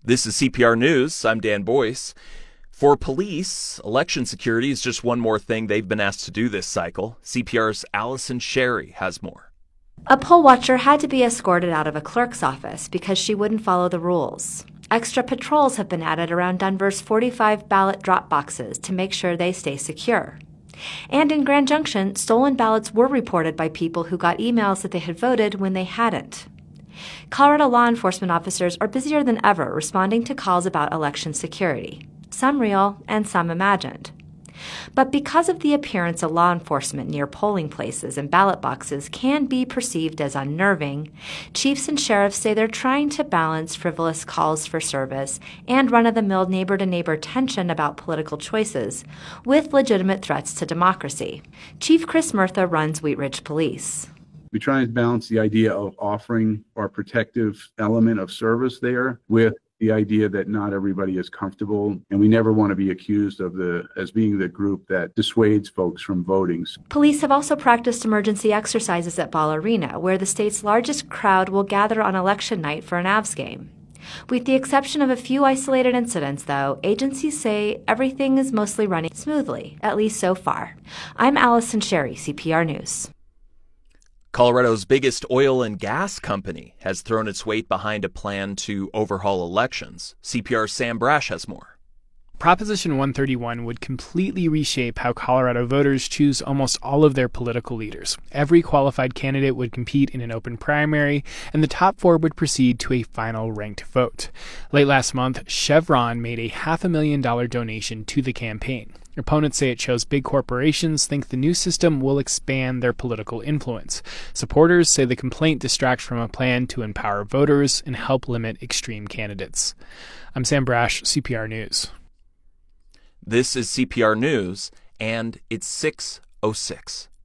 This is CPR News. I'm Dan Boyce. For police, election security is just one more thing they've been asked to do this cycle. CPR's Allison Sherry has more. A poll watcher had to be escorted out of a clerk's office because she wouldn't follow the rules. Extra patrols have been added around Denver's 45 ballot drop boxes to make sure they stay secure. And in Grand Junction, stolen ballots were reported by people who got emails that they had voted when they hadn't. Colorado law enforcement officers are busier than ever responding to calls about election security, some real and some imagined. But because of the appearance of law enforcement near polling places and ballot boxes can be perceived as unnerving, chiefs and sheriffs say they're trying to balance frivolous calls for service and run-of-the-mill neighbor-to-neighbor tension about political choices with legitimate threats to democracy. Chief Chris Murtha runs Wheat Ridge Police. We try and balance the idea of offering our protective element of service there with the idea that not everybody is comfortable, and we never want to be accused of as being the group that dissuades folks from voting. Police have also practiced emergency exercises at Ball Arena, where the state's largest crowd will gather on election night for an Avs game. With the exception of a few isolated incidents, though, agencies say everything is mostly running smoothly, at least so far. I'm Allison Sherry, CPR News. Colorado's biggest oil and gas company has thrown its weight behind a plan to overhaul elections. CPR's Sam Brash has more. Proposition 131 would completely reshape how Colorado voters choose almost all of their political leaders. Every qualified candidate would compete in an open primary, and the top four would proceed to a final ranked vote. Late last month, Chevron made a $500,000 donation to the campaign. Opponents say it shows big corporations think the new system will expand their political influence. Supporters say the complaint distracts from a plan to empower voters and help limit extreme candidates. I'm Sam Brash, CPR News. This is CPR News, and it's 6:06.